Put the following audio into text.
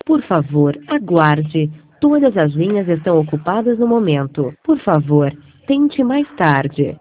Por favor, aguarde. Todas as linhas estão ocupadas no momento. Por favor, tente mais tarde.